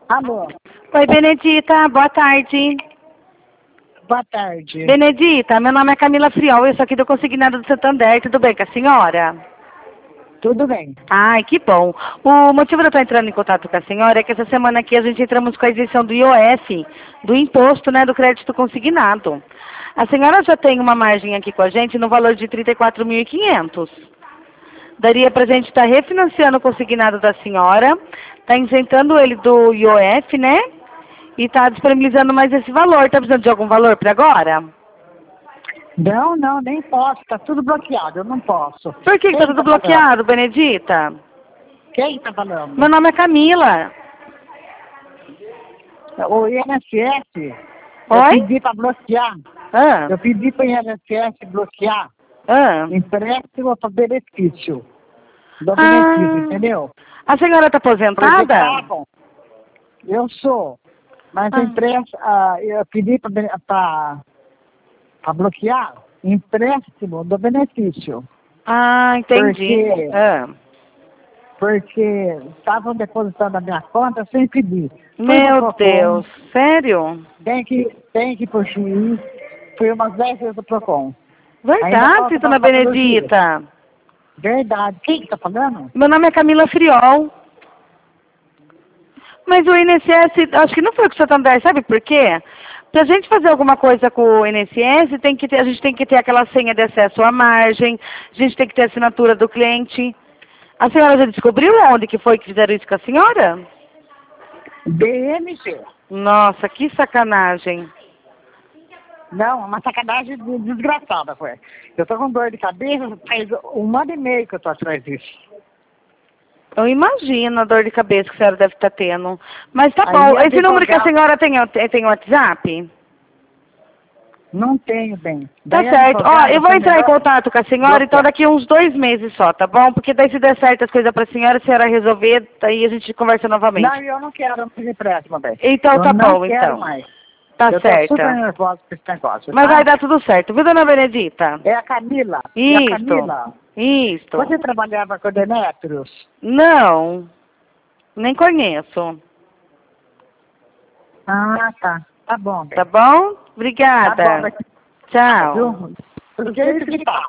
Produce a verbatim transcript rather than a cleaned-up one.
Alô, Oi, Benedita, boa tarde. boa tarde. Benedita, meu nome é Camila Friol, eu sou aqui do Consignado do Santander, tudo bem com a senhora? Tudo bem? Ai, que bom. O motivo de eu estar entrando em contato com a senhora é que essa semana aqui a gente entramos com a isenção do I O F, do imposto, né, do crédito consignado. A senhora já tem uma margem aqui com a gente no valor de trinta e quatro mil e quinhentos. Daria para a gente estar refinanciando o consignado da senhora, tá isentando ele do I O F, né? E tá disponibilizando mais esse valor. Tá precisando de algum valor para agora? Não, não, nem posso. Tá tudo bloqueado, eu não posso. Por que, que Quem tá tudo tá bloqueado, Benedita? falando? Quem tá falando? Meu nome é Camila. O I N S S, eu Oi? pedi para bloquear. Ah, Eu pedi para o I N S S bloquear ah. empréstimo para benefício. Do Ah. benefício, entendeu? A senhora tá Porque aposentada? pagam. Eu sou. Mas Ah. empréstimo, ah, eu pedi para bloquear empréstimo do benefício. Ah, entendi. Porque- Ah. Porque estavam depositando a minha conta sem pedir. Fui no Meu Procon, Deus, sério? Tem que, tem que ir pro juiz. Fui umas dez vezes no Procon. Ainda Verdade, falta dona passar pelo Benedita. Verdade. Quem que tá falando? Meu nome é Camila Friol. Mas o I N S S, acho que não foi com o Santander, sabe por quê? Pra gente fazer alguma coisa com o I N S S, tem que ter, a gente tem que ter aquela senha de acesso à margem, a gente tem que ter a assinatura do cliente. A senhora já descobriu onde que foi que fizeram isso com a senhora? B M G. Nossa, que sacanagem. Não, uma sacanagem de- desgraçada, foi. Eu tô com dor de cabeça, faz um ano e meio que eu tô atrás disso. Eu imagino a dor de cabeça que a senhora deve estar tendo. Mas tá Aí bom. a Esse número que a advogada- senhora tem, tem tem WhatsApp? Não tenho bem. Tá Daí a certo. Ó, advogada eu vou foi entrar em melhor contato com a senhora, então bloquear. daqui uns dois meses só, tá bom? Porque daí se der certo as coisas pra senhora, a senhora resolver, daí a gente conversa novamente. Não, eu não quero mais empréstimo, bem. Então eu tá não bom, quero então. mais. Tá eu tô certo. super nervosa com esse negócio. Mas tá? vai dar tudo certo, viu, dona Benedita? É a Camila. É a Isso. Camila. Isso. Você trabalhava com Demetrios? Não, nem conheço. Ah, tá. Tá bom. Tá bom? Obrigada. Tá bom. Tchau. Viu? Do jeito que tá.